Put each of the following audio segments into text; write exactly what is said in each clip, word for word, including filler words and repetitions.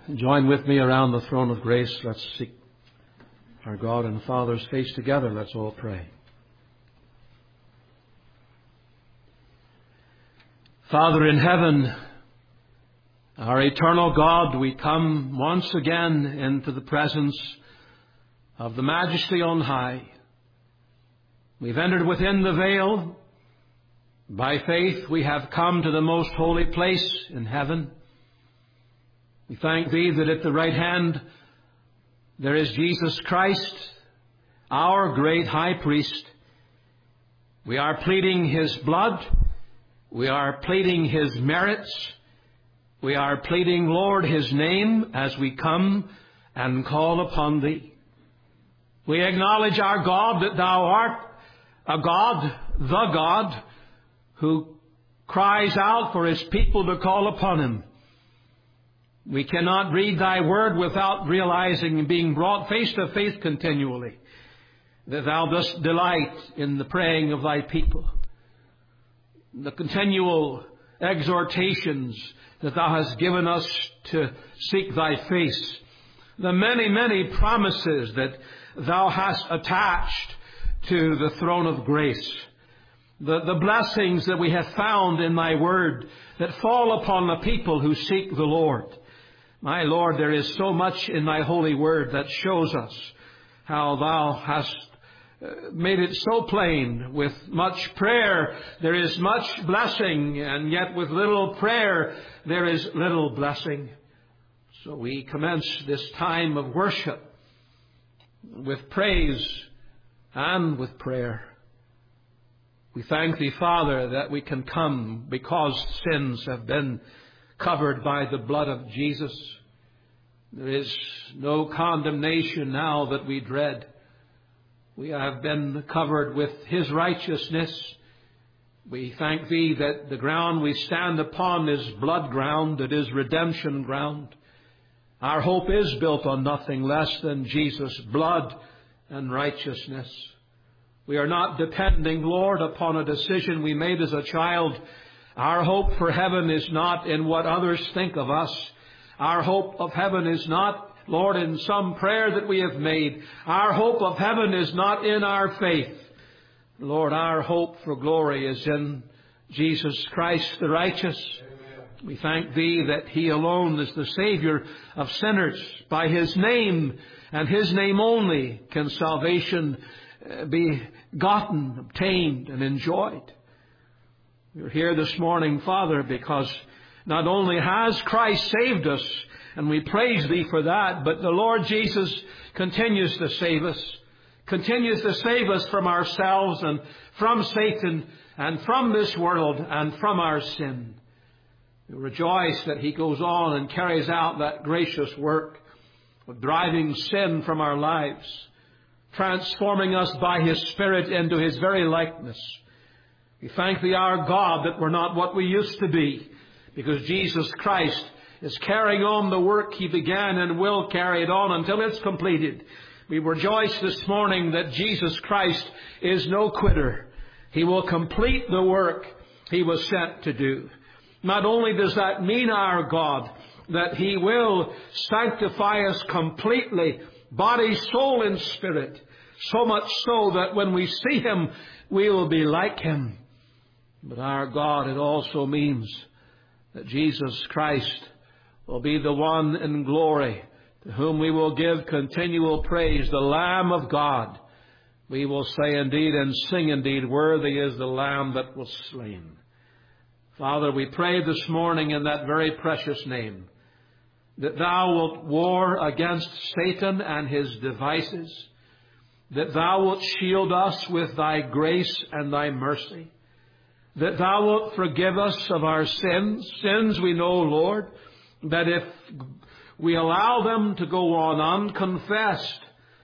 Join with me around the throne of grace. Let's seek our God and Father's face together. Let's all pray. Father in heaven, our eternal God, we come once again into the presence of the Majesty on high. We've entered within the veil. By faith we have come to the most holy place in heaven. We thank Thee that at the right hand there is Jesus Christ, our great high priest. We are pleading His blood. We are pleading His merits. We are pleading, Lord, His name as we come and call upon Thee. We acknowledge, our God, that Thou art a God, the God, who cries out for His people to call upon Him. We cannot read Thy Word without realizing and being brought face to face continually that Thou dost delight in the praying of Thy people. The continual exhortations that Thou hast given us to seek Thy face. The many, many promises that Thou hast attached to the throne of grace. The, the blessings that we have found in Thy Word that fall upon the people who seek the Lord. My Lord, there is so much in Thy holy Word that shows us how Thou hast made it so plain. With much prayer there is much blessing, and yet with little prayer there is little blessing. So we commence this time of worship with praise and with prayer. We thank Thee, Father, that we can come because sins have been covered by the blood of Jesus. There is no condemnation now that we dread. We have been covered with His righteousness. We thank Thee that the ground we stand upon is blood ground. It is redemption ground. Our hope is built on nothing less than Jesus' blood and righteousness. We are not depending, Lord, upon a decision we made as a child. Our hope for heaven is not in what others think of us. Our hope of heaven is not, Lord, in some prayer that we have made. Our hope of heaven is not in our faith. Lord, our hope for glory is in Jesus Christ the righteous. Amen. We thank Thee that He alone is the Savior of sinners. By His name and His name only can salvation be gotten, obtained, and enjoyed. We're here this morning, Father, because not only has Christ saved us, and we praise Thee for that, but the Lord Jesus continues to save us, continues to save us from ourselves and from Satan and from this world and from our sin. We rejoice that He goes on and carries out that gracious work of driving sin from our lives, transforming us by His Spirit into His very likeness. We thank Thee, our God, that we're not what we used to be, because Jesus Christ is carrying on the work He began and will carry it on until it's completed. We rejoice this morning that Jesus Christ is no quitter. He will complete the work He was sent to do. Not only does that mean, our God, that He will sanctify us completely, body, soul, and spirit, so much so that when we see Him, we will be like Him. But our God, it also means that Jesus Christ will be the one in glory to whom we will give continual praise, the Lamb of God. We will say indeed and sing indeed, worthy is the Lamb that was slain. Father, we pray this morning in that very precious name that Thou wilt war against Satan and his devices, that Thou wilt shield us with Thy grace and Thy mercy, that Thou wilt forgive us of our sins, sins we know, Lord, that if we allow them to go on unconfessed,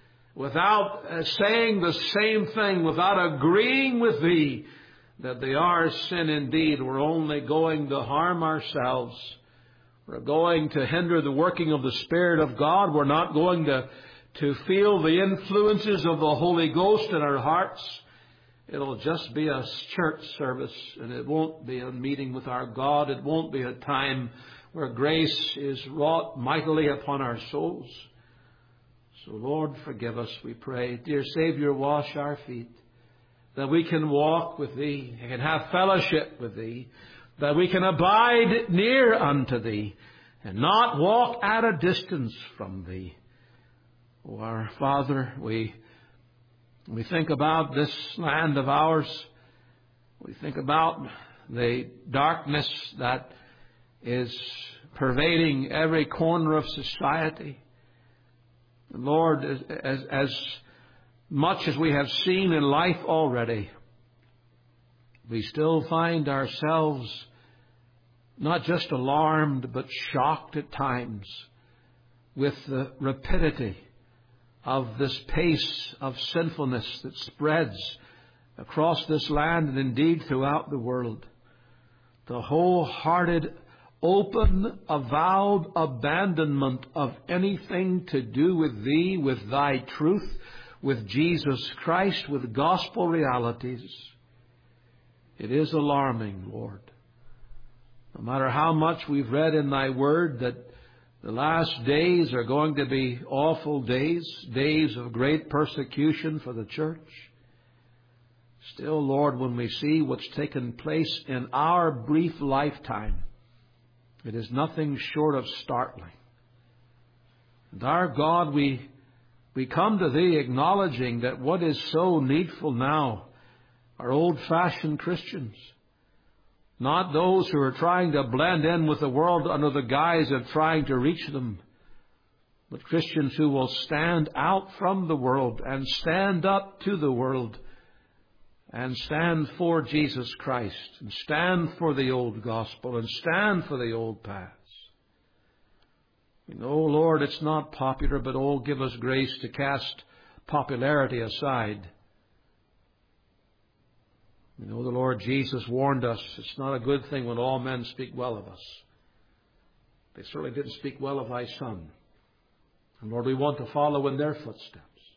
without saying the same thing, without agreeing with Thee, that they are sin indeed, we're only going to harm ourselves. We're going to hinder the working of the Spirit of God. We're not going to, to feel the influences of the Holy Ghost in our hearts. It'll just be a church service, and it won't be a meeting with our God. It won't be a time where grace is wrought mightily upon our souls. So, Lord, forgive us, we pray. Dear Savior, wash our feet, that we can walk with Thee, and can have fellowship with Thee, that we can abide near unto Thee, and not walk at a distance from Thee. Oh, our Father, we, we think about this land of ours. We think about the darkness that is pervading every corner of society. Lord, as, as, as much as we have seen in life already, we still find ourselves not just alarmed, but shocked at times with the rapidity of this pace of sinfulness that spreads across this land and indeed throughout the world. The wholehearted, open, avowed abandonment of anything to do with Thee, with Thy truth, with Jesus Christ, with gospel realities. It is alarming, Lord. No matter how much we've read in Thy Word that the last days are going to be awful days, days of great persecution for the church. Still, Lord, when we see what's taken place in our brief lifetime, it is nothing short of startling. And our God, we, we come to Thee acknowledging that what is so needful now are old-fashioned Christians. Not those who are trying to blend in with the world under the guise of trying to reach them, but Christians who will stand out from the world and stand up to the world and stand for Jesus Christ and stand for the old gospel and stand for the old paths. We know, Lord, it's not popular, but oh, give us grace to cast popularity aside. We know the Lord Jesus warned us, it's not a good thing when all men speak well of us. They certainly didn't speak well of Thy Son. And Lord, we want to follow in their footsteps.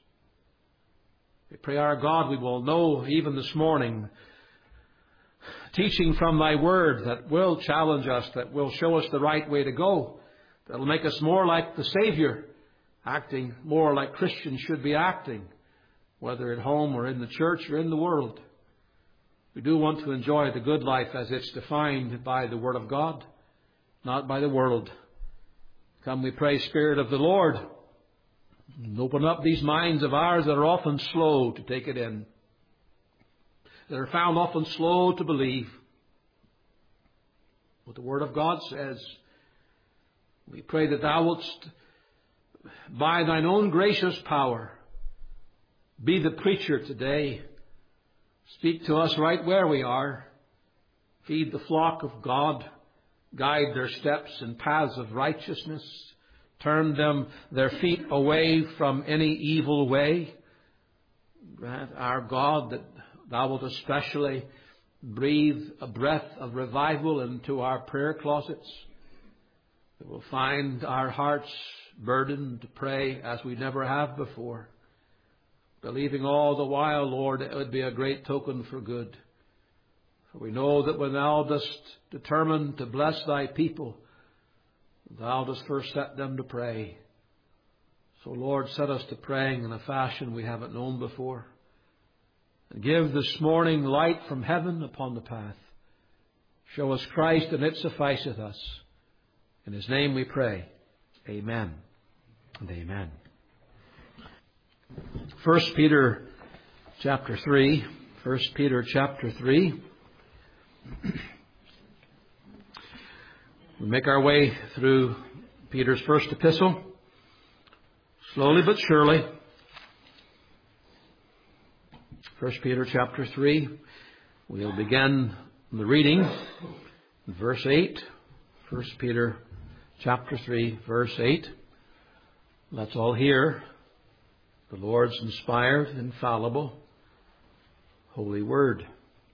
We pray, our God, we will know even this morning, teaching from Thy Word that will challenge us, that will show us the right way to go, that will make us more like the Savior, acting more like Christians should be acting, whether at home or in the church or in the world. We do want to enjoy the good life as it's defined by the Word of God, not by the world. Come, we pray, Spirit of the Lord, and open up these minds of ours that are often slow to take it in, that are found often slow to believe what the Word of God says. We pray that Thou wouldst, by Thine own gracious power, be the preacher today. Speak to us right where we are. Feed the flock of God. Guide their steps in paths of righteousness. Turn them, their feet away from any evil way. Grant, our God, that Thou wilt especially breathe a breath of revival into our prayer closets. That we'll find our hearts burdened to pray as we never have before. Believing all the while, Lord, it would be a great token for good. For we know that when Thou dost determine to bless Thy people, Thou dost first set them to pray. So, Lord, set us to praying in a fashion we haven't known before. And give this morning light from heaven upon the path. Show us Christ, and it sufficeth us. In His name we pray. Amen and amen. First Peter chapter three. First Peter chapter three. We make our way through Peter's first epistle, slowly but surely. First Peter chapter three. We'll begin the reading in verse eight. First Peter chapter three, verse eight. Let's all hear the Lord's inspired, infallible, holy word.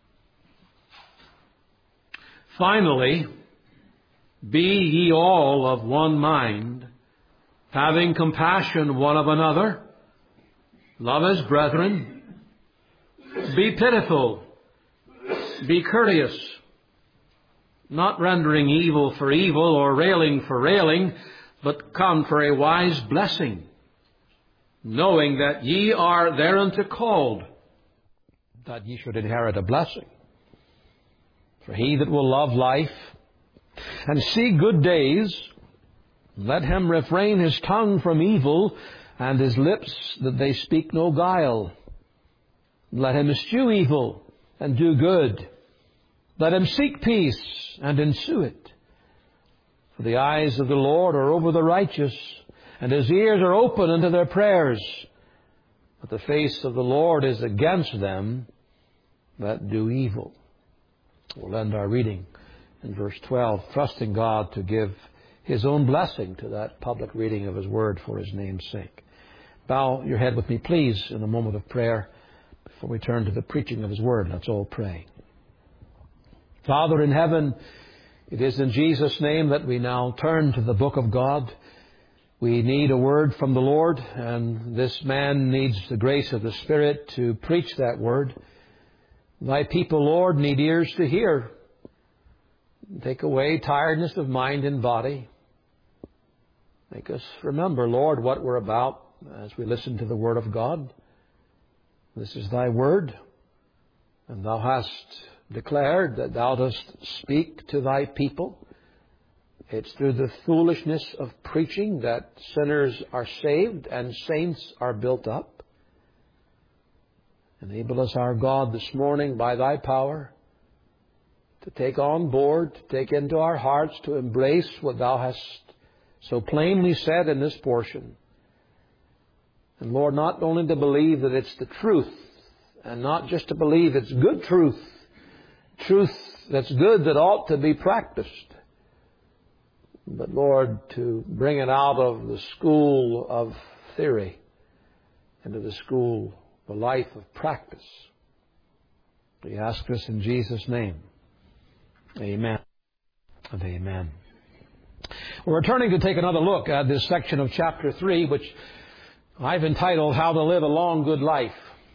Finally, be ye all of one mind, having compassion one of another, love as brethren, be pitiful, be courteous, not rendering evil for evil or railing for railing, but come for a wise blessing, knowing that ye are thereunto called, that ye should inherit a blessing. For he that will love life and see good days, let him refrain his tongue from evil, and his lips that they speak no guile. Let him eschew evil and do good. Let him seek peace and ensue it. For the eyes of the Lord are over the righteous, and his ears are open unto their prayers. But the face of the Lord is against them that do evil. We'll end our reading in verse twelve, trusting God to give His own blessing to that public reading of His Word for His name's sake. Bow your head with me, please, in a moment of prayer before we turn to the preaching of His Word. Let's all pray. Father in heaven, it is in Jesus' name that we now turn to the book of God. We need a word from the Lord, and this man needs the grace of the Spirit to preach that word. Thy people, Lord, need ears to hear. Take away tiredness of mind and body. Make us remember, Lord, what we're about as we listen to the Word of God. This is Thy Word, and Thou hast declared that Thou dost speak to Thy people. It's through the foolishness of preaching that sinners are saved and saints are built up. Enable us, our God, this morning by Thy power to take on board, to take into our hearts, to embrace what Thou hast so plainly said in this portion. And Lord, not only to believe that it's the truth, and not just to believe it's good truth, truth that's good that ought to be practiced, but Lord, to bring it out of the school of theory into the school, the life of practice. We ask this in Jesus' name. Amen and amen. We're returning to take another look at this section of chapter three, which I've entitled, How to Live a Long Good Life.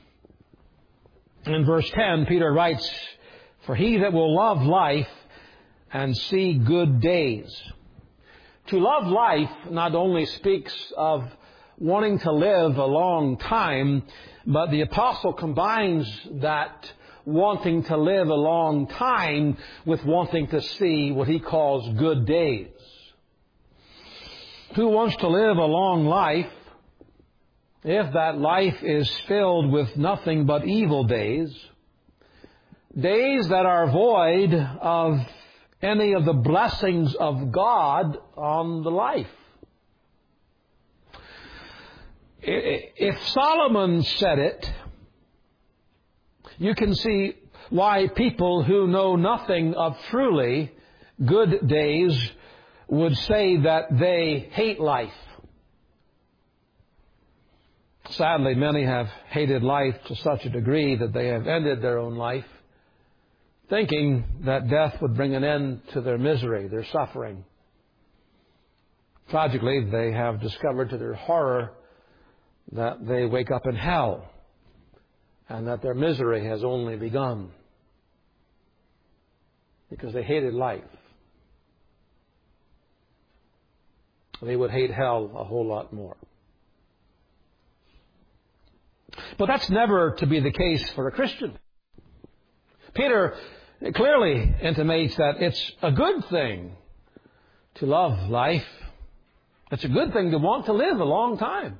In verse ten, Peter writes, For he that will love life and see good days. To love life not only speaks of wanting to live a long time, but the apostle combines that wanting to live a long time with wanting to see what he calls good days. Who wants to live a long life if that life is filled with nothing but evil days? Days that are void of any of the blessings of God on the life. If Solomon said it, you can see why people who know nothing of truly good days would say that they hate life. Sadly, many have hated life to such a degree that they have ended their own life, thinking that death would bring an end to their misery, their suffering. Tragically, they have discovered to their horror that they wake up in hell and that their misery has only begun because they hated life. They would hate hell a whole lot more. But that's never to be the case for a Christian. Peter clearly intimates that it's a good thing to love life. It's a good thing to want to live a long time,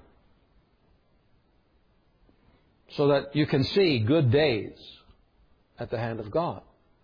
so that you can see good days at the hand of God.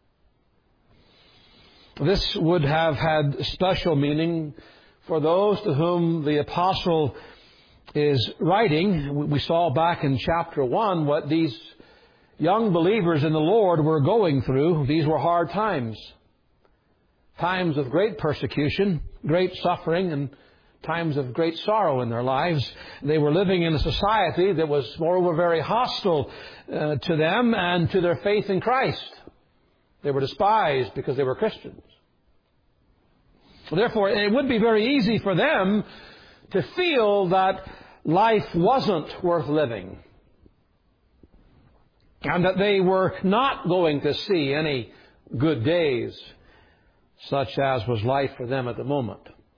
This would have had special meaning for those to whom the apostle is writing. We saw back in chapter one what these young believers in the Lord were going through. These were hard times. Times of great persecution, great suffering, and times of great sorrow in their lives. They were living in a society that was, moreover, very hostile uh, to them and to their faith in Christ. They were despised because they were Christians. Therefore, it would be very easy for them to feel that life wasn't worth living, and that they were not going to see any good days such as was life for them at the moment.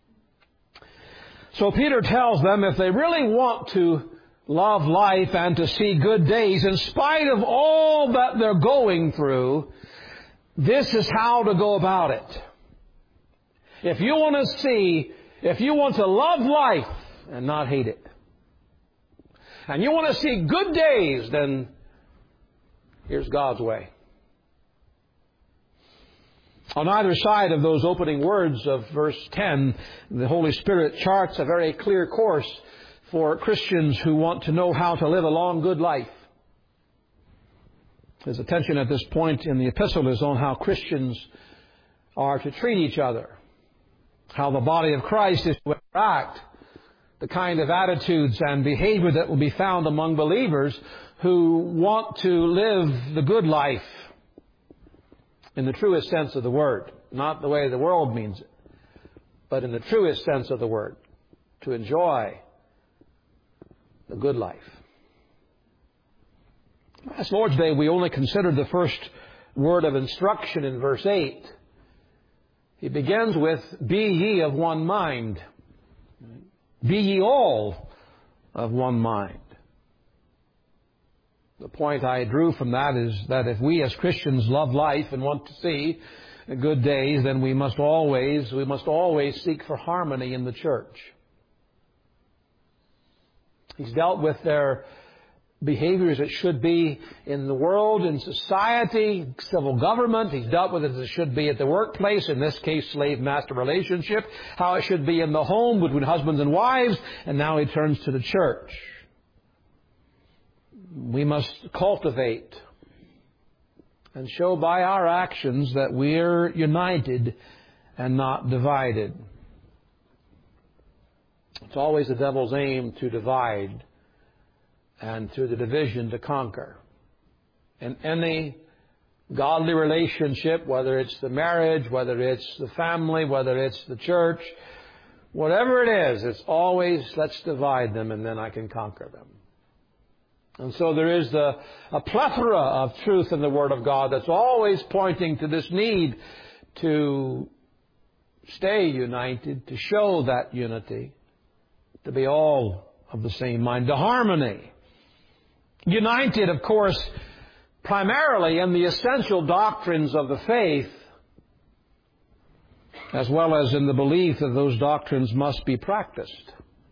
So Peter tells them if they really want to love life and to see good days, in spite of all that they're going through, this is how to go about it. If you want to see, if you want to love life and not hate it, and you want to see good days, then here's God's way. On either side of those opening words of verse ten, the Holy Spirit charts a very clear course for Christians who want to know how to live a long, good life. His attention at this point in the epistle is on how Christians are to treat each other, how the body of Christ is to interact, the kind of attitudes and behavior that will be found among believers who want to live the good life in the truest sense of the word, not the way the world means it, but in the truest sense of the word, to enjoy the good life. Last Lord's Day, we only considered the first word of instruction in verse eight. He begins with, be ye of one mind. Be ye all of one mind. The point I drew from that is that if we as Christians love life and want to see good days, then we must always, we must always seek for harmony in the church. He's dealt with their behavior as it should be in the world, in society, civil government. He's dealt with it as it should be at the workplace, in this case, slave-master relationship, how it should be in the home between husbands and wives, and now he turns to the church. We must cultivate and show by our actions that we're united and not divided. It's always the devil's aim to divide, and through the division to conquer. In any godly relationship, whether it's the marriage, whether it's the family, whether it's the church, whatever it is, it's always, let's divide them and then I can conquer them. And so there is the, a plethora of truth in the Word of God that's always pointing to this need to stay united, to show that unity, to be all of the same mind, to harmony. United, of course, primarily in the essential doctrines of the faith, as well as in the belief that those doctrines must be practiced.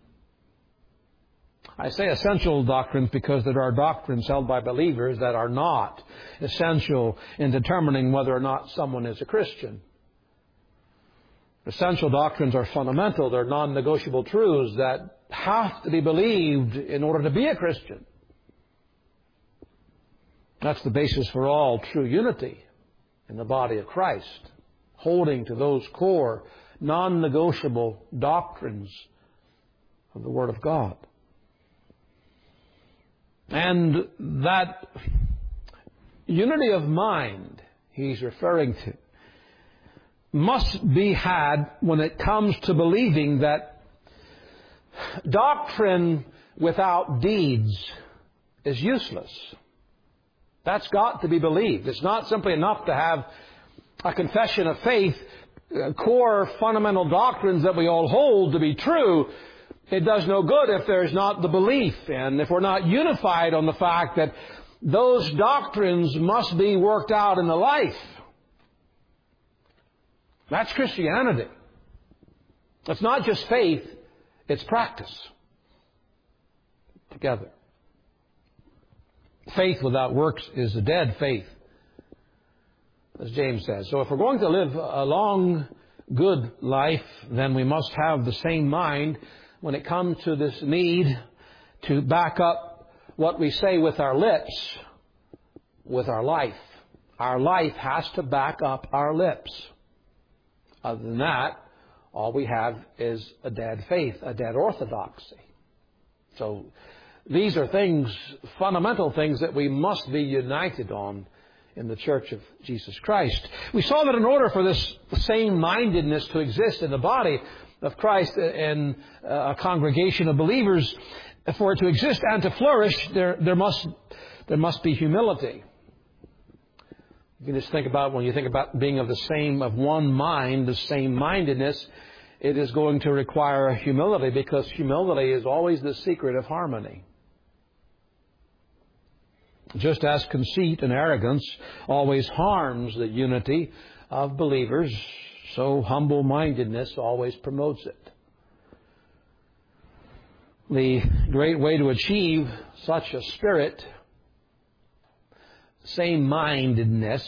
I say essential doctrines because there are doctrines held by believers that are not essential in determining whether or not someone is a Christian. Essential doctrines are fundamental. They're non-negotiable truths that have to be believed in order to be a Christian. That's the basis for all true unity in the body of Christ, holding to those core, non-negotiable doctrines of the Word of God. And that unity of mind he's referring to must be had when it comes to believing that doctrine without deeds is useless. That's got to be believed. It's not simply enough to have a confession of faith, uh, core fundamental doctrines that we all hold to be true. It does no good if there's not the belief, and if we're not unified on the fact that those doctrines must be worked out in the life. That's Christianity. It's not just faith, it's practice. Together. Faith without works is a dead faith, as James says. So if we're going to live a long, good life, then we must have the same mind when it comes to this need to back up what we say with our lips with our life. Our life has to back up our lips. Other than that, all we have is a dead faith, a dead orthodoxy. So these are things, fundamental things that we must be united on in the Church of Jesus Christ. We saw that in order for this same-mindedness to exist in the body of Christ in a congregation of believers, for it to exist and to flourish, there, there must, there must be humility. You can just think about, when you think about being of the same, of one mind, the same mindedness, it is going to require humility, because humility is always the secret of harmony. Just as conceit and arrogance always harms the unity of believers, so humble-mindedness always promotes it. The great way to achieve such a spirit, same-mindedness,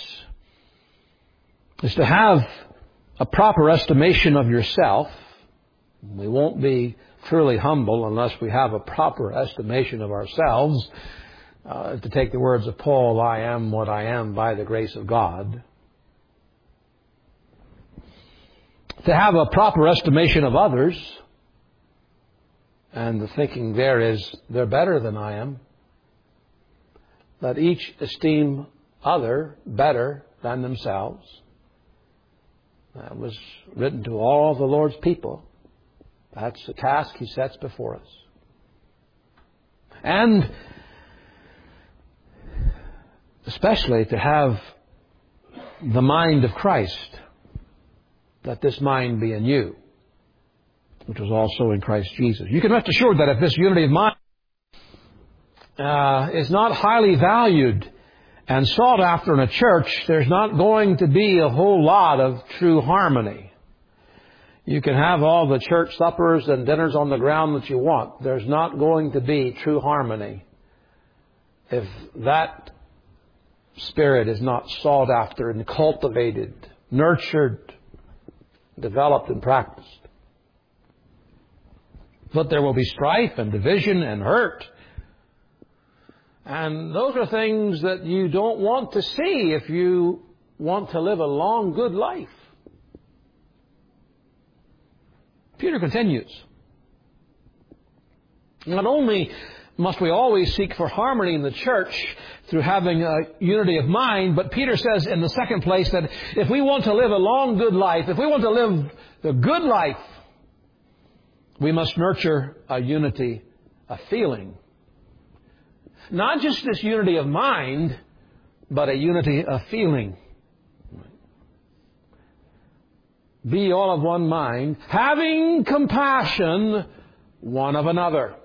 is to have a proper estimation of yourself. We won't be truly humble unless we have a proper estimation of ourselves. Uh, to take the words of Paul, I am what I am by the grace of God. To have a proper estimation of others. And the thinking there is, they're better than I am. Let each esteem other better than themselves. That was written to all the Lord's people. That's the task He sets before us. And especially to have the mind of Christ, let this mind be in you, which was also in Christ Jesus. You can rest assured that if this unity of mind uh, is not highly valued and sought after in a church, there's not going to be a whole lot of true harmony. You can have all the church suppers and dinners on the ground that you want. There's not going to be true harmony if that spirit is not sought after and cultivated, nurtured, developed and practiced. But there will be strife and division and hurt. And those are things that you don't want to see if you want to live a long, good life. Peter continues. Not only must we always seek for harmony in the church through having a unity of mind, but Peter says in the second place that if we want to live a long, good life, if we want to live the good life, we must nurture a unity of feeling. Not just this unity of mind, but a unity of feeling. Be all of one mind, having compassion one of another.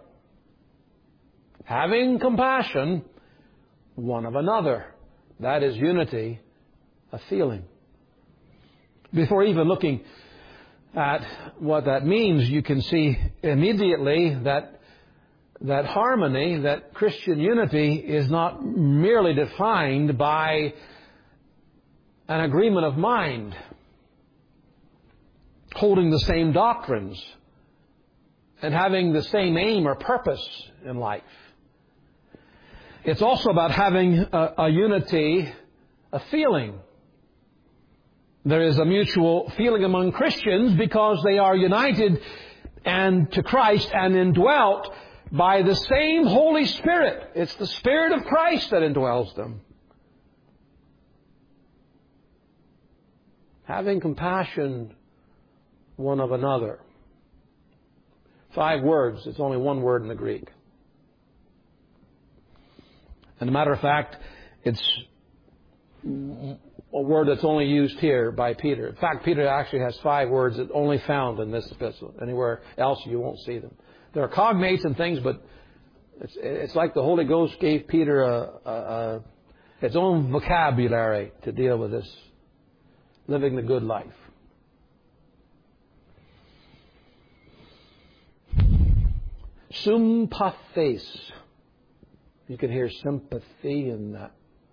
Having compassion one of another. That is unity of feeling. Before even looking at what that means, you can see immediately that that harmony, that Christian unity, is not merely defined by an agreement of mind, holding the same doctrines, and having the same aim or purpose in life. It's also about having a, a unity of feeling. There is a mutual feeling among Christians because they are united and to Christ and indwelt by the same Holy Spirit. It's the Spirit of Christ that indwells them. Having compassion one of another. Five words. It's only one word in the Greek. And as a matter of fact, it's a word that's only used here by Peter. In fact, Peter actually has five words that only found in this epistle. Anywhere else you won't see them. There are cognates and things, but it's, it's like the Holy Ghost gave Peter a, a, a, its own vocabulary to deal with this, living the good life. Sympathes. You can hear sympathy in that.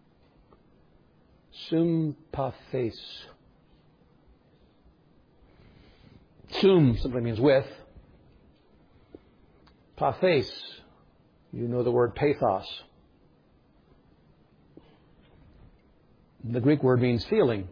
Sympathes. Sum simply means with. Pathes. You know the word pathos. The Greek word means feeling.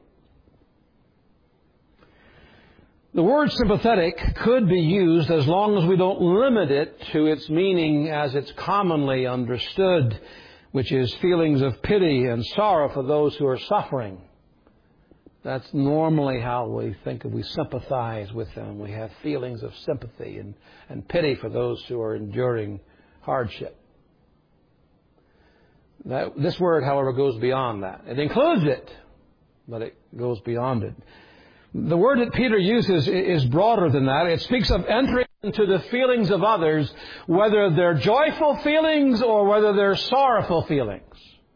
The word sympathetic could be used as long as we don't limit it to its meaning as it's commonly understood, which is feelings of pity and sorrow for those who are suffering. That's normally how we think of, we sympathize with them. We have feelings of sympathy and, and pity for those who are enduring hardship. That, this word, however, goes beyond that. It includes it, but it goes beyond it. The word that Peter uses is broader than that. It speaks of entering into the feelings of others, whether they're joyful feelings or whether they're sorrowful feelings.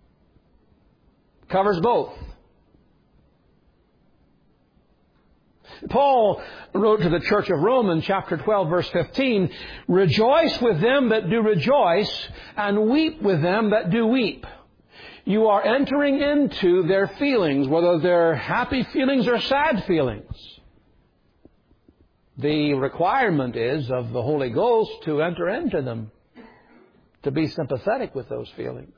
Covers both. Paul wrote to the church of Rome in chapter twelve, verse fifteen, "Rejoice with them that do rejoice, and weep with them that do weep." You are entering into their feelings, whether they're happy feelings or sad feelings. The requirement is of the Holy Ghost to enter into them, to be sympathetic with those feelings.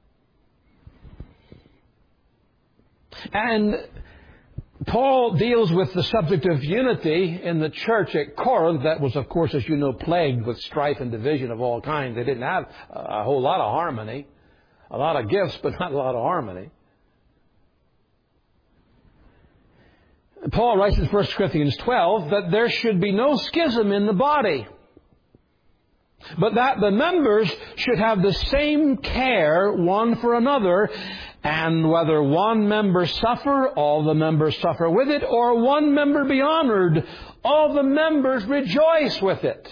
And Paul deals with the subject of unity in the church at Corinth. That was, of course, as you know, plagued with strife and division of all kinds. They didn't have a whole lot of harmony. A lot of gifts, but not a lot of harmony. Paul writes in First Corinthians twelve that there should be no schism in the body, but that the members should have the same care one for another, and whether one member suffer, all the members suffer with it, or one member be honored, all the members rejoice with it.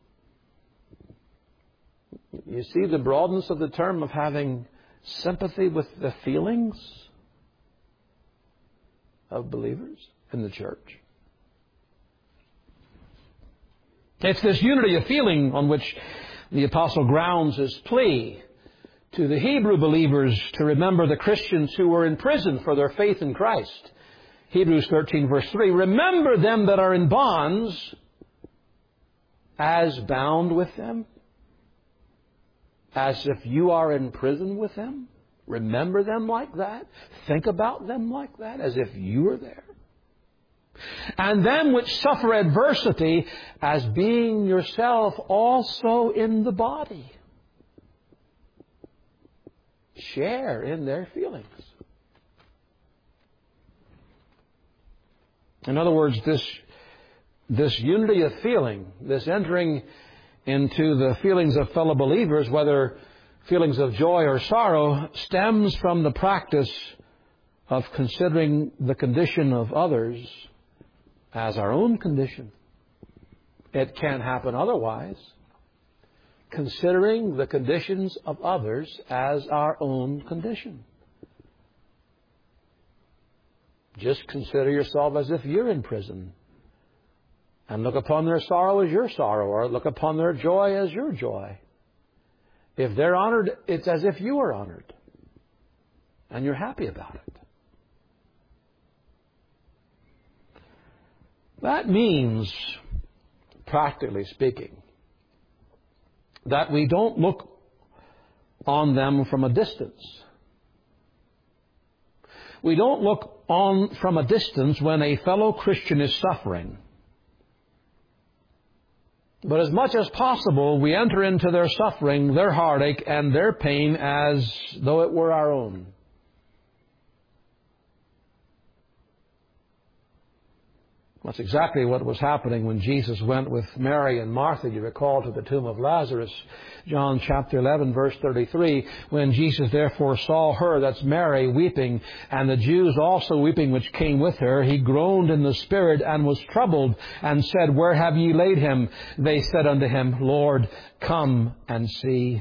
You see the broadness of the term of having sympathy with the feelings of believers in the church. It's this unity of feeling on which the apostle grounds his plea to the Hebrew believers to remember the Christians who were in prison for their faith in Christ. Hebrews thirteen, verse three, "Remember them that are in bonds as bound with them, as if you are in prison with them." Remember them like that. Think about them like that, as if you were there. "And them which suffer adversity, as being yourself also in the body." Share in their feelings. In other words, this, this unity of feeling, this entering into the feelings of fellow believers, whether feelings of joy or sorrow, stems from the practice of considering the condition of others as our own condition. It can't happen otherwise. Considering the conditions of others as our own condition. Just consider yourself as if you're in prison, and look upon their sorrow as your sorrow, or look upon their joy as your joy. If they're honored, it's as if you are honored, and you're happy about it. That means, practically speaking, that we don't look on them from a distance. We don't look on from a distance when a fellow Christian is suffering. But as much as possible, we enter into their suffering, their heartache, and their pain as though it were our own. That's exactly what was happening when Jesus went with Mary and Martha, you recall, to the tomb of Lazarus. John chapter eleven, verse thirty-three, "When Jesus therefore saw her," that's Mary, "weeping, and the Jews also weeping which came with her, he groaned in the spirit and was troubled, and said, Where have ye laid him? They said unto him, Lord, come and see."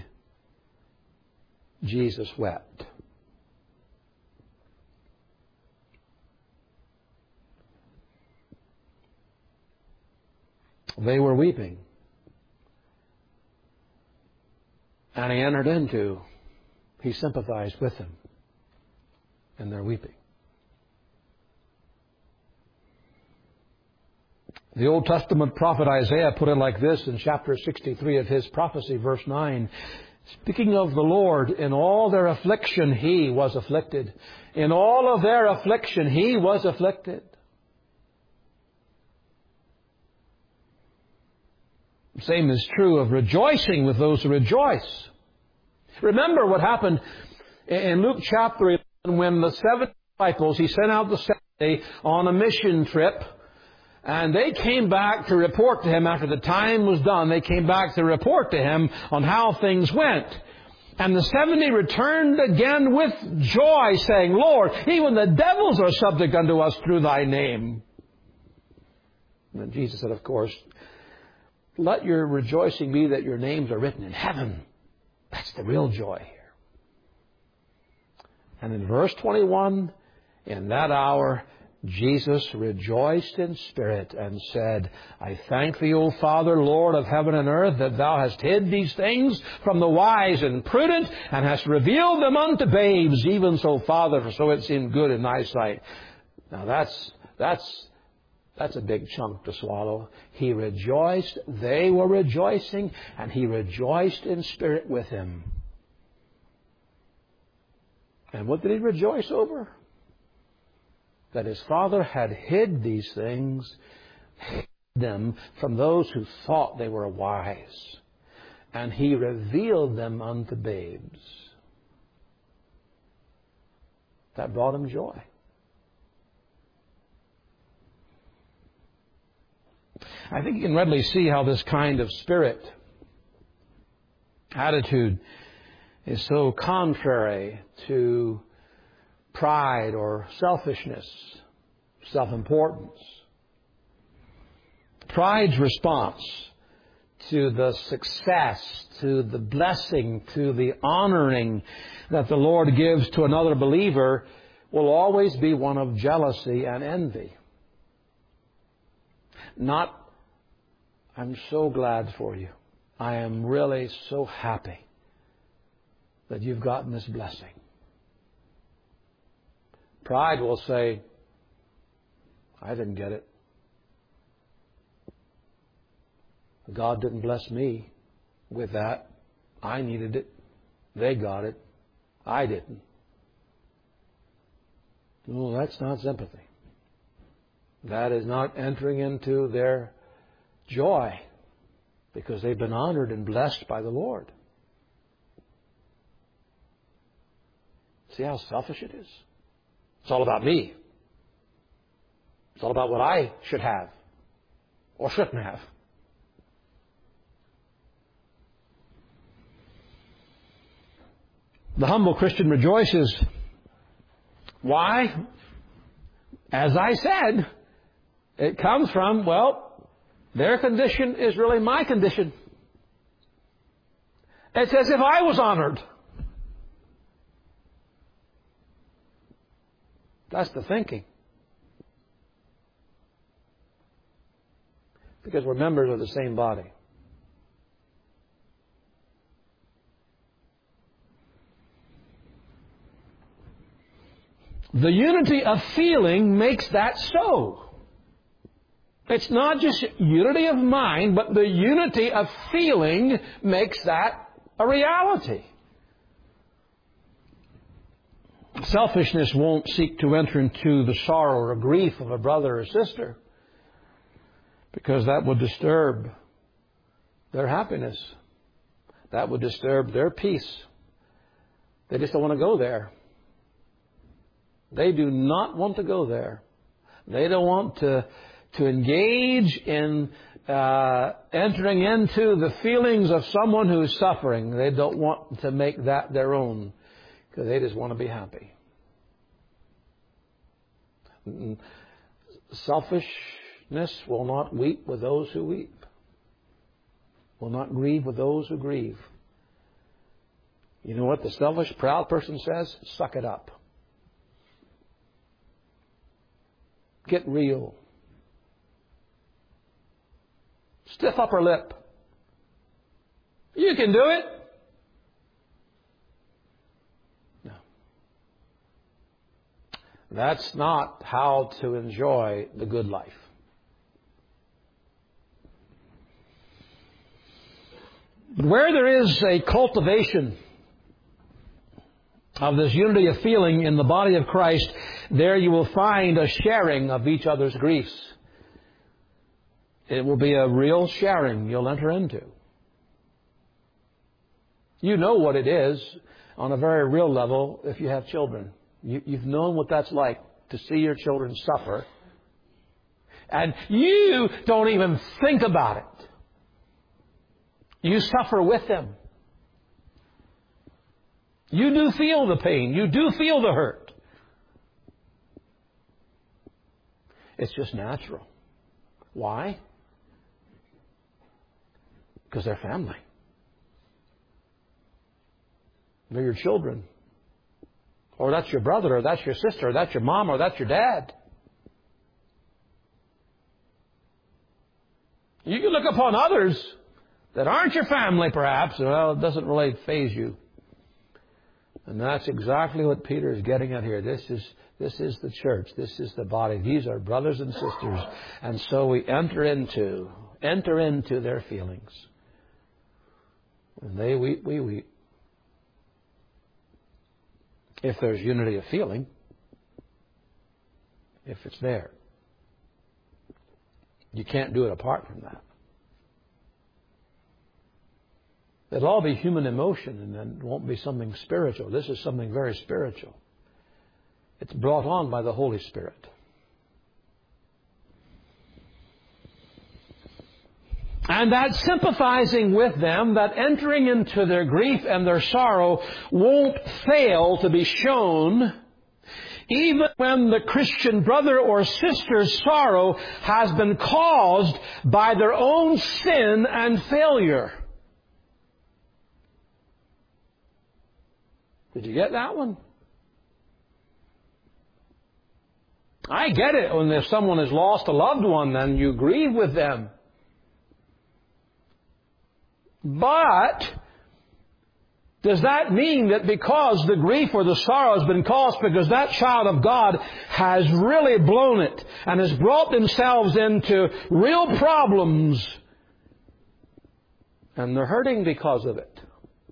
Jesus wept. They were weeping. And he entered into, he sympathized with them in their weeping. The Old Testament prophet Isaiah put it like this in chapter sixty-three of his prophecy, verse nine. Speaking of the Lord, in all their affliction he was afflicted. In all of their affliction he was afflicted. The same is true of rejoicing with those who rejoice. Remember what happened in Luke chapter eleven when the seven disciples, he sent out the seventy on a mission trip, and they came back to report to him after the time was done. They came back to report to him on how things went. And the seventy returned again with joy, saying, Lord, even the devils are subject unto us through thy name. And Jesus said, of course, let your rejoicing be that your names are written in heaven. That's the real joy here. And in verse twenty-one, in that hour, Jesus rejoiced in spirit and said, I thank thee, O Father, Lord of heaven and earth, that thou hast hid these things from the wise and prudent, and hast revealed them unto babes. Even so, Father, for so it seemed good in thy sight. Now that's, that's, that's a big chunk to swallow. He rejoiced, they were rejoicing, and he rejoiced in spirit with him. And what did he rejoice over? That his Father had hid these things, hid them from those who thought they were wise. And he revealed them unto babes. That brought him joy. I think you can readily see how this kind of spirit, attitude, is so contrary to pride or selfishness, self-importance. Pride's response to the success, to the blessing, to the honoring that the Lord gives to another believer will always be one of jealousy and envy. Not, I'm so glad for you. I am really so happy that you've gotten this blessing. Pride will say, I didn't get it. God didn't bless me with that. I needed it. They got it. I didn't. No, that's not sympathy. That is not entering into their joy because they've been honored and blessed by the Lord. See how selfish it is? It's all about me. It's all about what I should have or shouldn't have. The humble Christian rejoices. Why? As I said, it comes from, well, their condition is really my condition. It's as if I was honored. That's the thinking. Because we're members of the same body. The unity of feeling makes that so. It's not just unity of mind, but the unity of feeling makes that a reality. Selfishness won't seek to enter into the sorrow or grief of a brother or sister because that would disturb their happiness. That would disturb their peace. They just don't want to go there. They do not want to go there. They don't want to, to engage in uh, entering into the feelings of someone who is suffering. They don't want to make that their own because they just want to be happy. Selfishness will not weep with those who weep. Will not grieve with those who grieve. You know what the selfish, proud person says? Suck it up. Get real. Stiff upper lip. You can do it. No. That's not how to enjoy the good life. But where there is a cultivation of this unity of feeling in the body of Christ, there you will find a sharing of each other's griefs. It will be a real sharing you'll enter into. You know what it is on a very real level if you have children. You, you've known what that's like to see your children suffer. And you don't even think about it. You suffer with them. You do feel the pain. You do feel the hurt. It's just natural. Why? Because they're family. They're your children. Or that's your brother, or that's your sister, or that's your mom, or that's your dad. You can look upon others that aren't your family, perhaps. Well, it doesn't really faze you. And that's exactly what Peter is getting at here. This is this is the church. This is the body. These are brothers and sisters. And so we enter into, enter into their feelings. And they weep, we weep. If there's unity of feeling, if it's there. You can't do it apart from that. It'll all be human emotion, and then it won't be something spiritual. This is something very spiritual. It's brought on by the Holy Spirit. And that sympathizing with them, that entering into their grief and their sorrow won't fail to be shown even when the Christian brother or sister's sorrow has been caused by their own sin and failure. Did you get that one? I get it. When if someone has lost a loved one, then you grieve with them. But does that mean that because the grief or the sorrow has been caused because that child of God has really blown it and has brought themselves into real problems and they're hurting because of it?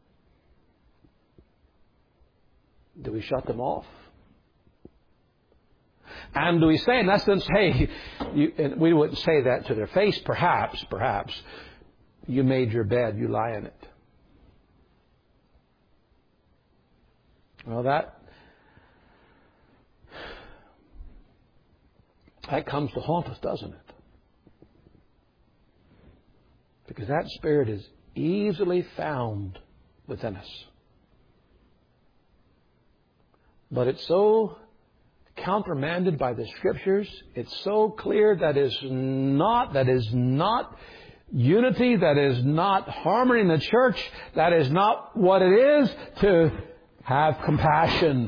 Do we shut them off? And do we say in essence, hey, you, and we wouldn't say that to their face, perhaps, perhaps, you made your bed, you lie in it. Well, that that comes to haunt us, doesn't it? Because that spirit is easily found within us. But it's so countermanded by the Scriptures. It's so clear that is not that is not unity, that is not harmony in the church, that is not what it is to have compassion.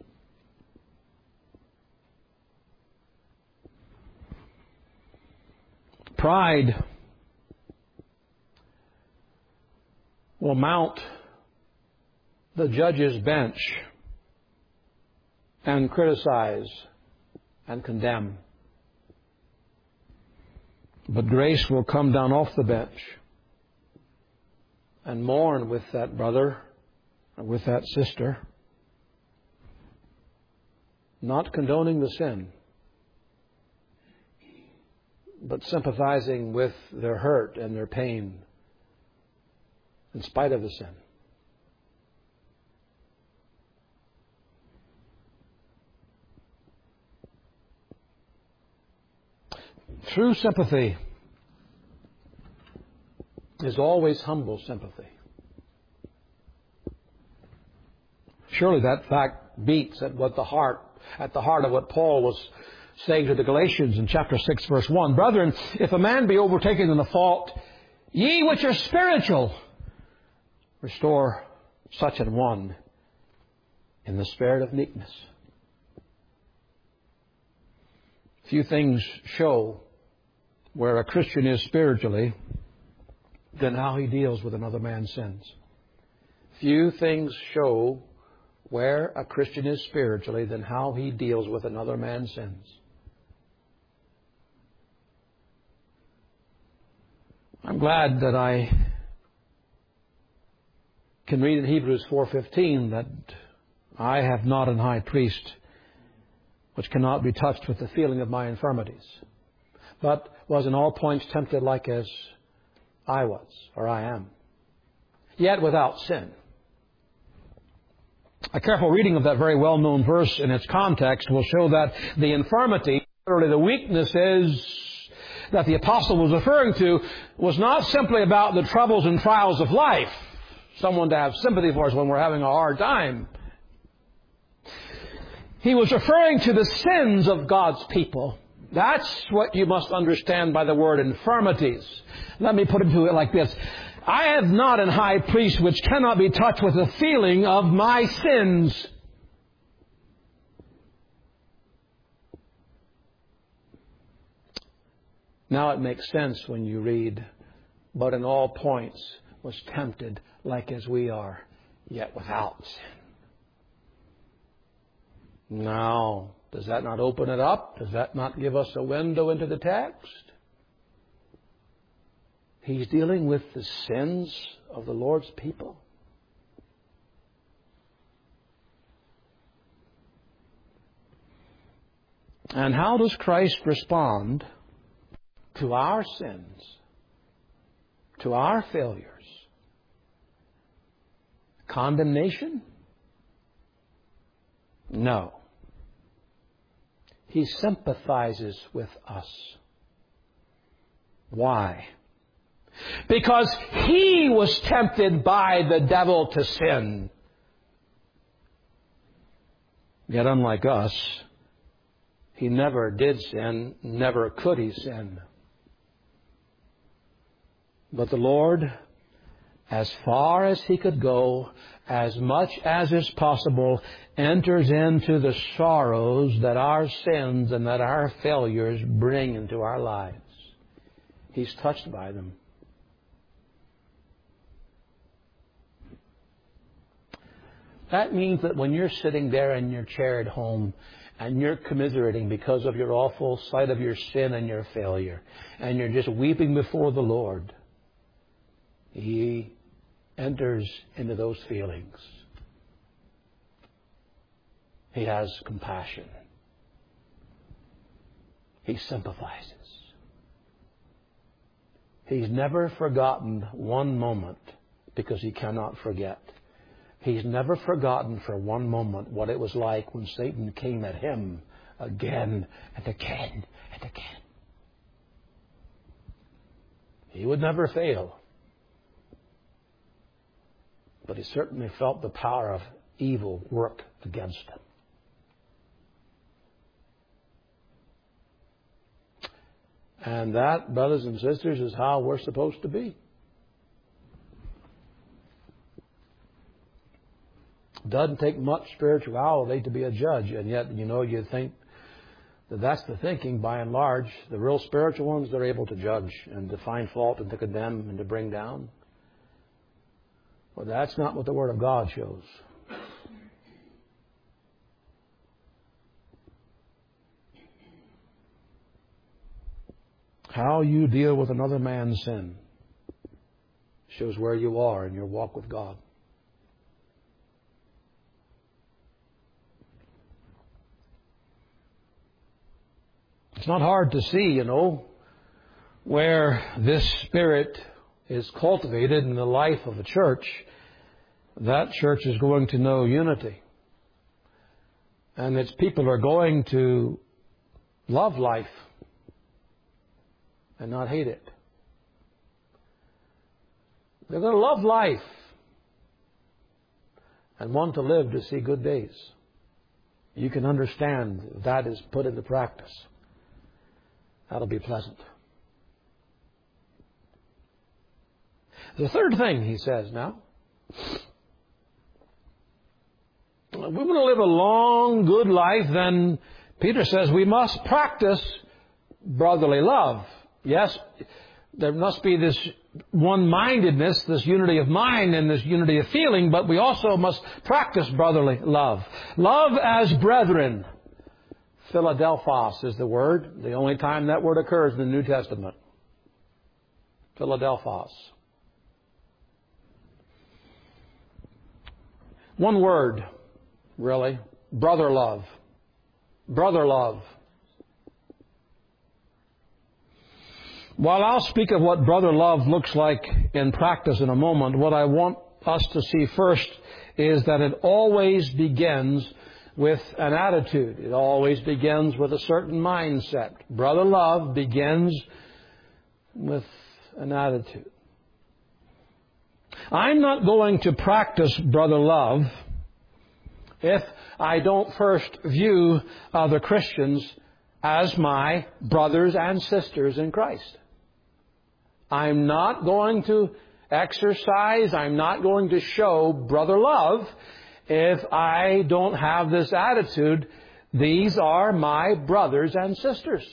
Pride will mount the judge's bench and criticize and condemn. But grace will come down off the bench and mourn with that brother or with that sister, not condoning the sin, but sympathizing with their hurt and their pain in spite of the sin. True sympathy is always humble sympathy. Surely that fact beats at what the heart, at the heart of what Paul was saying to the Galatians in chapter six, verse one. Brethren, if a man be overtaken in a fault, ye which are spiritual, restore such an one in the spirit of meekness. Few things show where a Christian is spiritually than how he deals with another man's sins. Few things show where a Christian is spiritually than how he deals with another man's sins. I'm glad that I can read in Hebrews four fifteen that I have not an high priest which cannot be touched with the feeling of my infirmities, but was in all points tempted like as I was, or I am, yet without sin. A careful reading of that very well-known verse in its context will show that the infirmity, or the weaknesses that the apostle was referring to, was not simply about the troubles and trials of life, someone to have sympathy for us when we're having a hard time. He was referring to the sins of God's people. That's what you must understand by the word infirmities. Let me put it to it like this. I have not an high priest which cannot be touched with the feeling of my sins. Now it makes sense when you read, but in all points was tempted like as we are, yet without sin. Now, does that not open it up? Does that not give us a window into the text? He's dealing with the sins of the Lord's people. And how does Christ respond to our sins, to our failures? Condemnation? No. He sympathizes with us. Why? Because He was tempted by the devil to sin. Yet unlike us, He never did sin, never could He sin. But the Lord, as far as He could go, as much as is possible, enters into the sorrows that our sins and that our failures bring into our lives. He's touched by them. That means that when you're sitting there in your chair at home and you're commiserating because of your awful sight of your sin and your failure, and you're just weeping before the Lord, He enters into those feelings. He has compassion. He sympathizes. He's never forgotten one moment because He cannot forget. He's never forgotten for one moment what it was like when Satan came at Him again and again and again. He would never fail. But He certainly felt the power of evil work against Him. And that, brothers and sisters, is how we're supposed to be. It doesn't take much spirituality to be a judge, and yet, you know, you think that that's the thinking by and large. The real spiritual ones, they're able to judge and to find fault and to condemn and to bring down. Well, that's not what the Word of God shows. How you deal with another man's sin shows where you are in your walk with God. It's not hard to see, you know, where this spirit is cultivated in the life of a church. That church is going to know unity. And its people are going to love life and not hate it. They're going to love life and want to live to see good days. You can understand if that is put into practice. That'll be pleasant. The third thing he says now, if we want to live a long, good life, then Peter says we must practice brotherly love. Yes, there must be this one-mindedness, this unity of mind and this unity of feeling, but we also must practice brotherly love. Love as brethren. Philadelphos is the word. The only time that word occurs in the New Testament. Philadelphos. One word, really. Brother love. Brother love. While I'll speak of what brother love looks like in practice in a moment, what I want us to see first is that it always begins with an attitude. It always begins with a certain mindset. Brother love begins with an attitude. I'm not going to practice brother love if I don't first view other Christians as my brothers and sisters in Christ. I'm not going to exercise, I'm not going to show brother love if I don't have this attitude, these are my brothers and sisters.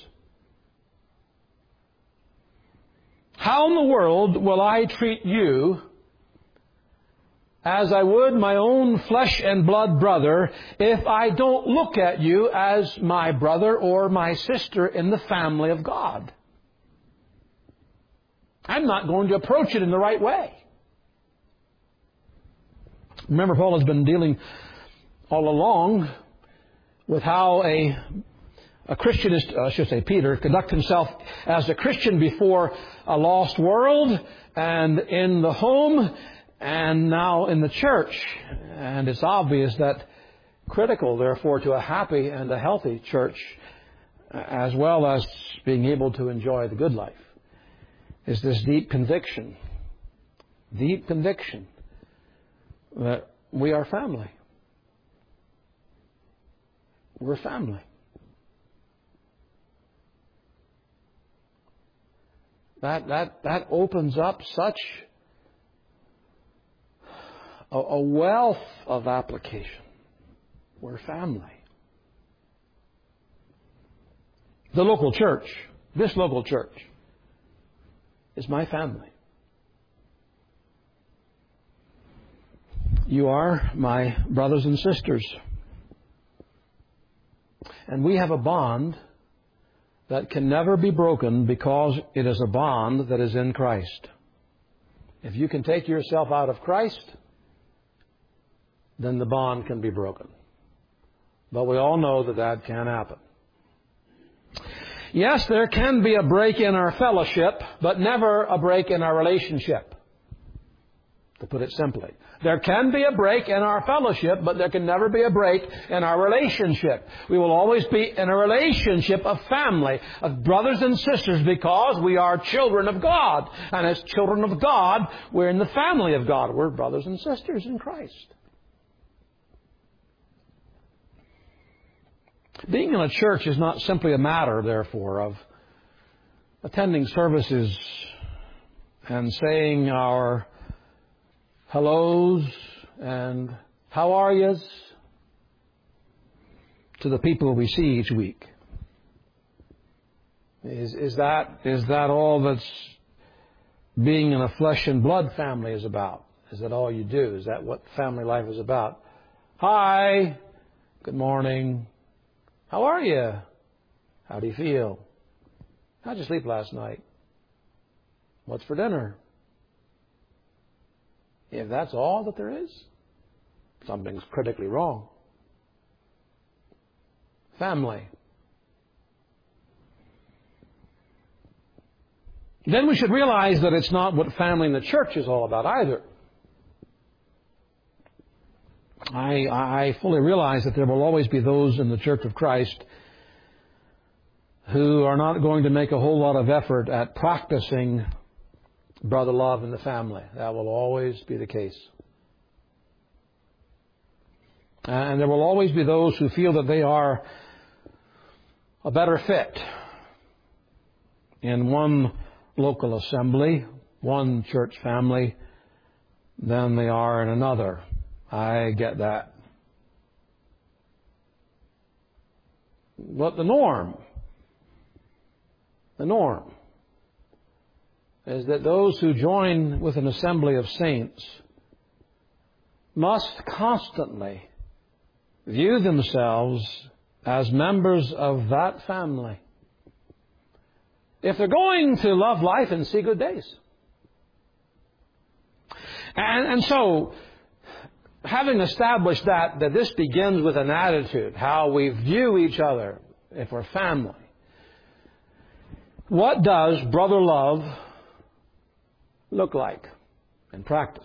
How in the world will I treat you as I would my own flesh and blood brother if I don't look at you as my brother or my sister in the family of God? I'm not going to approach it in the right way. Remember, Paul has been dealing all along with how a, a Christian is, uh, I should say Peter, conduct himself as a Christian before a lost world and in the home and now in the church. And it's obvious that critical, therefore, to a happy and a healthy church, as well as being able to enjoy the good life, is this deep conviction, deep conviction that we are family. We're family. That that that opens up such a, a wealth of application. We're family. The local church, this local church, is my family. You are my brothers and sisters. And we have a bond that can never be broken because it is a bond that is in Christ. If you can take yourself out of Christ, then the bond can be broken. But we all know that that can happen. Yes, there can be a break in our fellowship, but never a break in our relationship. To put it simply. There can be a break in our fellowship, but there can never be a break in our relationship. We will always be in a relationship of family, of brothers and sisters, because we are children of God. And as children of God, we're in the family of God. We're brothers and sisters in Christ. Being in a church is not simply a matter, therefore, of attending services and saying our hellos and how are yous to the people we see each week. Is, is that, is that all that's being in a flesh and blood family is about? Is that all you do? Is that what family life is about? Hi, good morning. How are you? How do you feel? How'd you sleep last night? What's for dinner? If that's all that there is, something's critically wrong. Family. Then we should realize that it's not what family in the church is all about either. I, I fully realize that there will always be those in the Church of Christ who are not going to make a whole lot of effort at practicing brother love in the family. That will always be the case. And there will always be those who feel that they are a better fit in one local assembly, one church family, than they are in another. I get that. But the norm, the norm, is that those who join with an assembly of saints must constantly view themselves as members of that family if they're going to love life and see good days. And, and so, having established that, that this begins with an attitude, how we view each other if we're family, what does brother love look like in practice?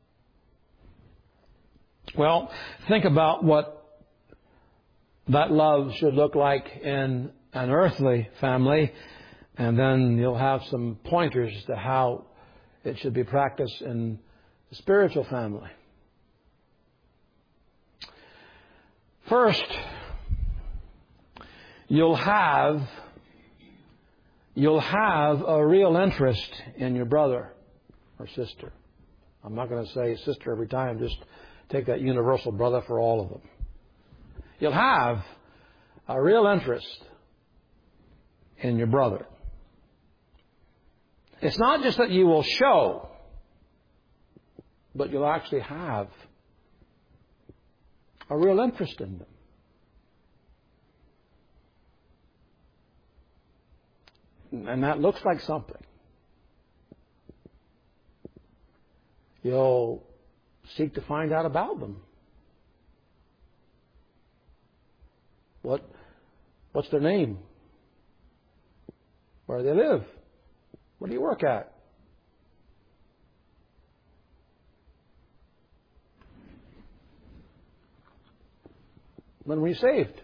Well, think about what that love should look like in an earthly family, and then you'll have some pointers to how it should be practiced in The spiritual family. First, you'll have you'll have a real interest in your brother or sister. I'm not going to say sister every time. Just take that universal brother for all of them. You'll have a real interest in your brother. It's not just that you will show, but you'll actually have a real interest in them. And that looks like something. You'll seek to find out about them. What, what's their name? Where do they live? Where do you work at? When were you saved?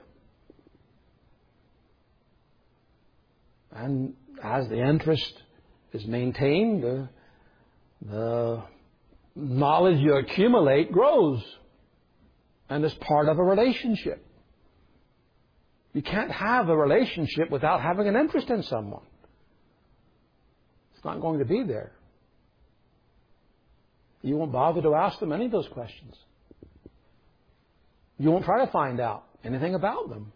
And as the interest is maintained, the, the knowledge you accumulate grows and is part of a relationship. You can't have a relationship without having an interest in someone. It's not going to be there. You won't bother to ask them any of those questions. You won't try to find out anything about them.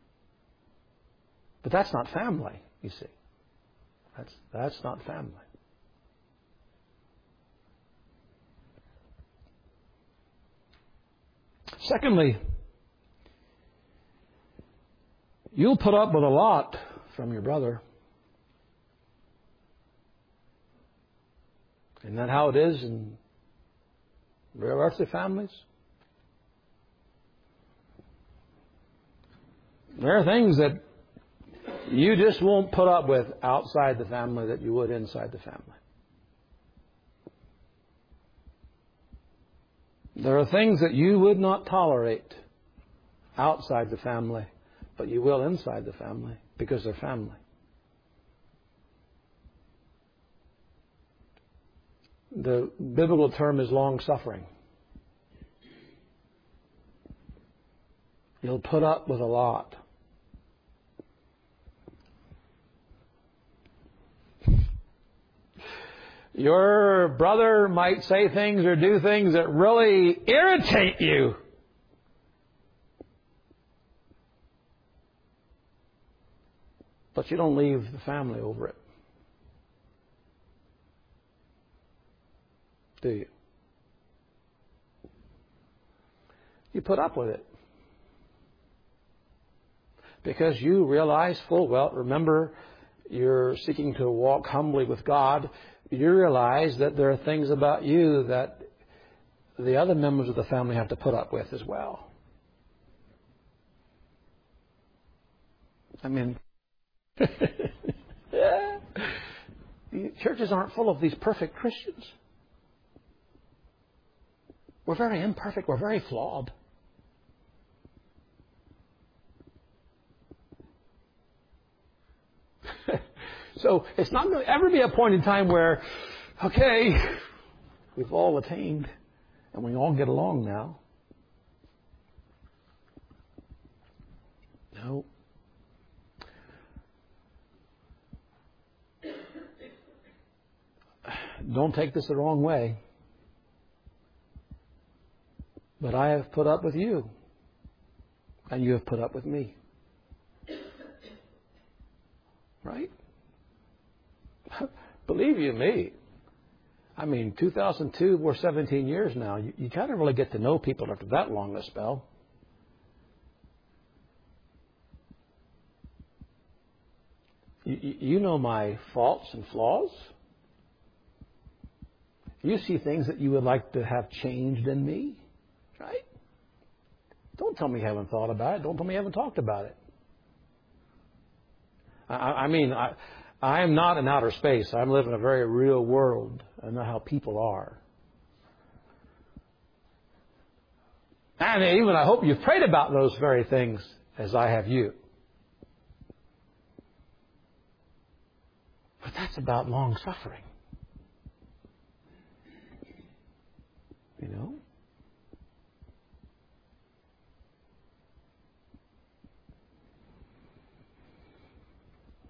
But that's not family, you see. That's, that's not family. Secondly, you'll put up with a lot from your brother. Isn't that how it is in real earthly families? There are things that you just won't put up with outside the family that you would inside the family. There are things that you would not tolerate outside the family, but you will inside the family because they're family. The biblical term is long-suffering. You'll put up with a lot. Your brother might say things or do things that really irritate you. But you don't leave the family over it. Do you? You put up with it. Because you realize full well, remember, you're seeking to walk humbly with God. You realize that there are things about you that the other members of the family have to put up with as well. I mean, churches aren't full of these perfect Christians. We're very imperfect. We're very flawed. So it's not going to ever be a point in time where, okay, we've all attained and we all get along now. No. Don't take this the wrong way. But I have put up with you. And you have put up with me. Right? Believe you me. I mean, two thousand two, we're seventeen years now. You, you kind of really get to know people after that long a spell. You, you know my faults and flaws. You see things that you would like to have changed in me. Right? Don't tell me you haven't thought about it. Don't tell me you haven't talked about it. I, I mean, I, I am not in outer space. I'm living in a very real world. I know how people are. And even I hope you've prayed about those very things as I have you. But that's about long suffering.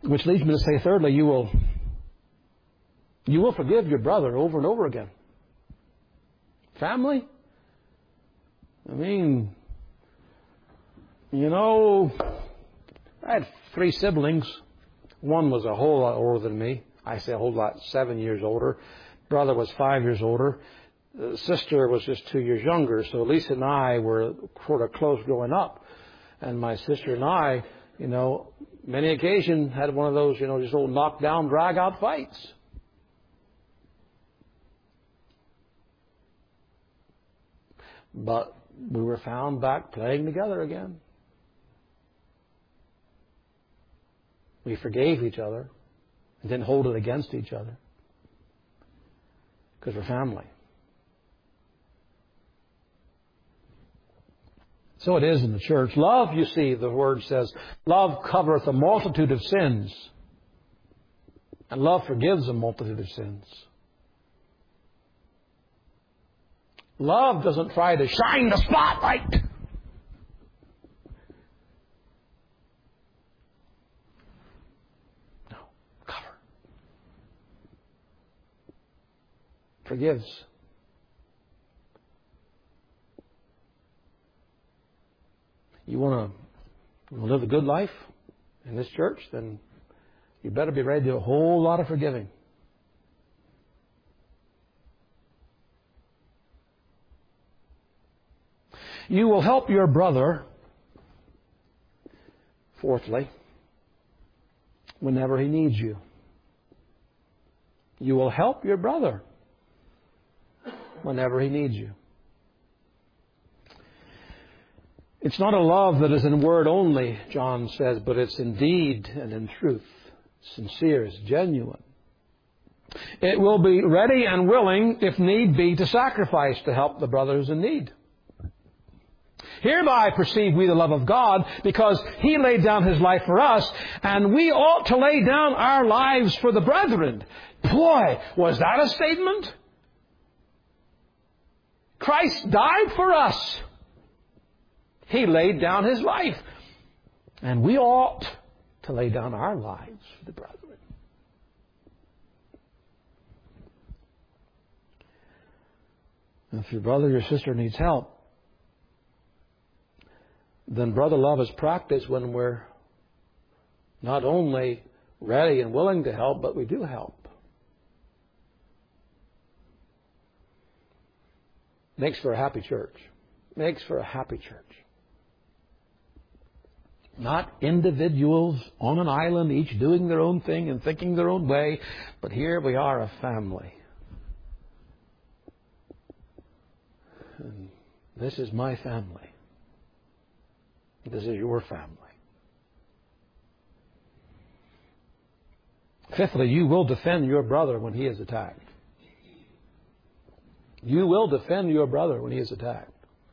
Which leads me to say, thirdly, you will, you will forgive your brother over and over again. Family? I mean, you know, I had three siblings. One was a whole lot older than me. I say a whole lot, seven years older. Brother was five years older. The sister was just two years younger. So Lisa and I were sort of close growing up. And my sister and I, you know, many occasions had one of those, you know, just old knock-down, drag-out fights. But we were found back playing together again. We forgave each other and didn't hold it against each other because we're family. So it is in the church. Love, you see, the Word says, love covereth a multitude of sins. And love forgives a multitude of sins. Love doesn't try to shine the spotlight. No, cover. Forgives. You want to live a good life in this church, then you better be ready to do a whole lot of forgiving. You will help your brother, fourthly, whenever he needs you. You will help your brother whenever he needs you. It's not a love that is in word only, John says, but it's in deed and in truth. Sincere, it's genuine. It will be ready and willing, if need be, to sacrifice to help the brothers in need. Hereby perceive we the love of God, because He laid down His life for us, and we ought to lay down our lives for the brethren. Boy, was that a statement? Christ died for us. He laid down His life. And we ought to lay down our lives for the brethren. If your brother or your sister needs help, then brother love is practiced when we're not only ready and willing to help, but we do help. Makes for a happy church. Makes for a happy church. Not individuals on an island, each doing their own thing and thinking their own way, but here we are, a family. And this is my family. This is your family. Fifthly, you will defend your brother when he is attacked. You will defend your brother when he is attacked.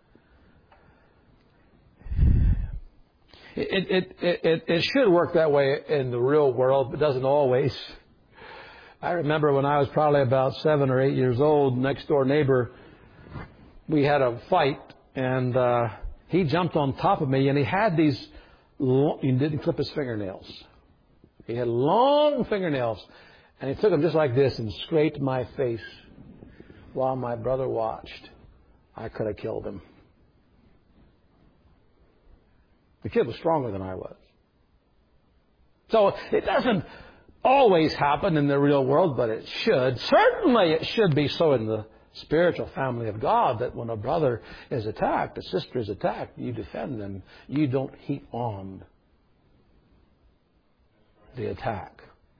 It, it, it, it should work that way in the real world, but doesn't always. I remember when I was probably about seven or eight years old, next door neighbor, we had a fight, and uh, he jumped on top of me, and he had these, long, he didn't clip his fingernails. He had long fingernails, and he took them just like this and scraped my face while my brother watched. I could have killed him. The kid was stronger than I was. So it doesn't always happen in the real world, but it should. Certainly it should be so in the spiritual family of God, that when a brother is attacked, a sister is attacked, you defend them. You don't heap on the attack.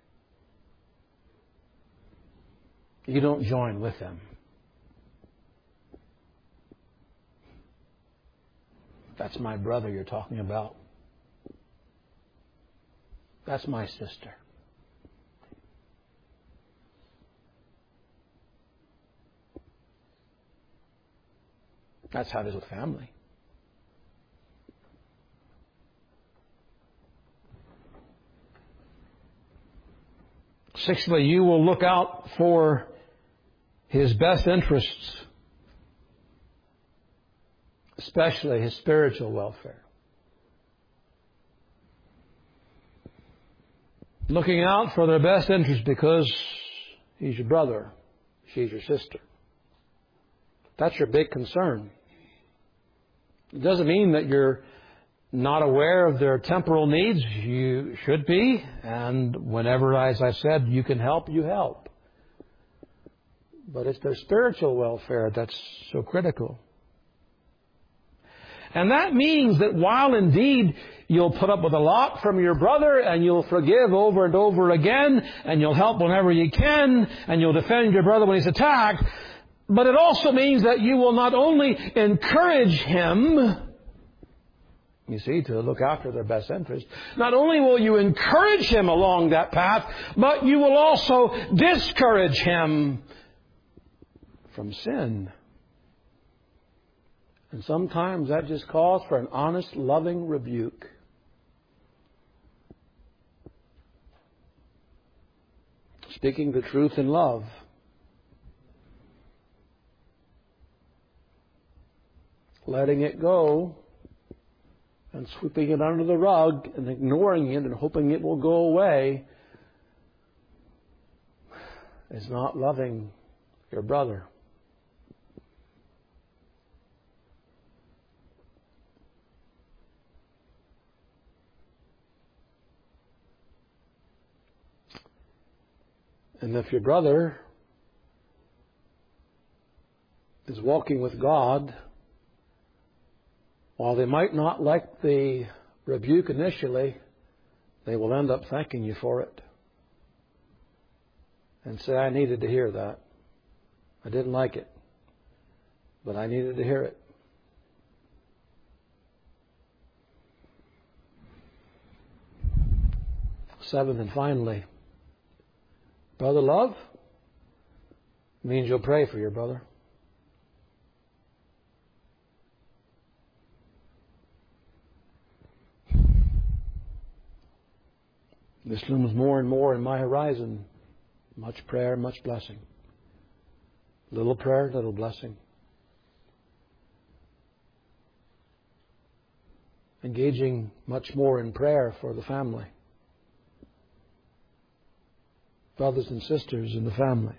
You don't join with them. That's my brother you're talking about. That's my sister. That's how it is with family. Sixthly, you will look out for his best interests, especially his spiritual welfare. looking out for their best interest because he's your brother, she's your sister. That's your big concern. It doesn't mean that you're not aware of their temporal needs. You should be. And whenever, as I said, you can help, you help. But it's their spiritual welfare that's so critical. And that means that while indeed you'll put up with a lot from your brother and you'll forgive over and over again and you'll help whenever you can and you'll defend your brother when he's attacked, but it also means that you will not only encourage him, you see, to look after their best interest, not only will you encourage him along that path, but you will also discourage him from sin. And sometimes that just calls for an honest, loving rebuke. Speaking the truth in love. Letting it go and sweeping it under the rug and ignoring it and hoping it will go away is not loving your brother. And if your brother is walking with God, while they might not like the rebuke initially, they will end up thanking you for it. And say, I needed to hear that. I didn't like it, but I needed to hear it. Seventh and finally, brother love means you'll pray for your brother. This looms more and more in my horizon. Much prayer, much blessing. Little prayer, little blessing. Engaging much more in prayer for the family. Brothers and sisters in the family.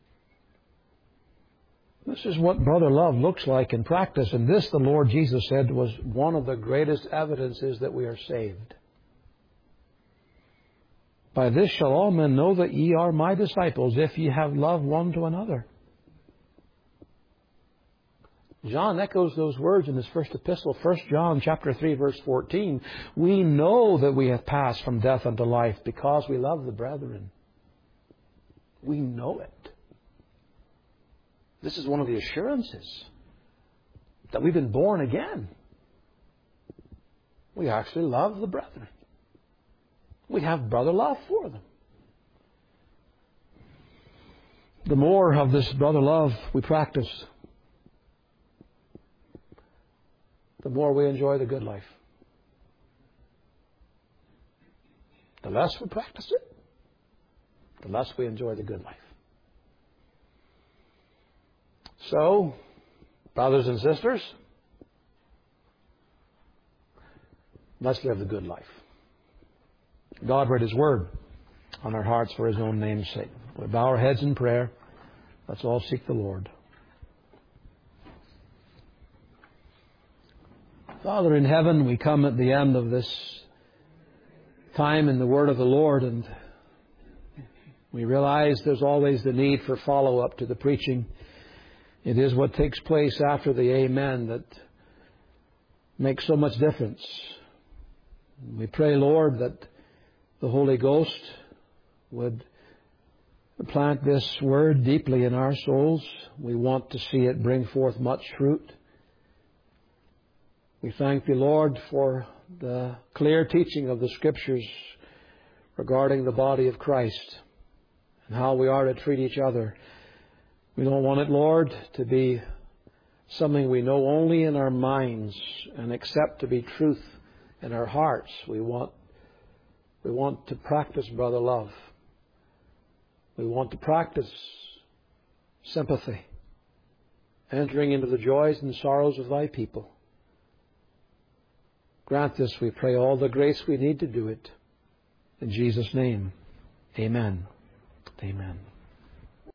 This is what brother love looks like in practice. And this, the Lord Jesus said, was one of the greatest evidences that we are saved. By this shall all men know that ye are my disciples, if ye have love one to another. John echoes those words in his first epistle, First John chapter three, verse fourteen. We know that we have passed from death unto life because we love the brethren. We know it. This is one of the assurances that we've been born again. We actually love the brethren. We have brother love for them. The more of this brother love we practice, the more we enjoy the good life. The less we practice it, the less we enjoy the good life. So, brothers and sisters, let's live the good life. God read His Word on our hearts for His own name's sake. We bow our heads in prayer. Let's all seek the Lord. Father in heaven, we come at the end of this time in the Word of the Lord, and we realize there's always the need for follow-up to the preaching. It is what takes place after the Amen that makes so much difference. We pray, Lord, that the Holy Ghost would plant this Word deeply in our souls. We want to see it bring forth much fruit. We thank Thee, Lord, for the clear teaching of the Scriptures regarding the body of Christ and how we are to treat each other. We don't want it, Lord, to be something we know only in our minds and accept to be truth in our hearts. We want We want to practice brother love. We want to practice sympathy, entering into the joys and sorrows of Thy people. Grant this, we pray, all the grace we need to do it. In Jesus' name, amen. Amen.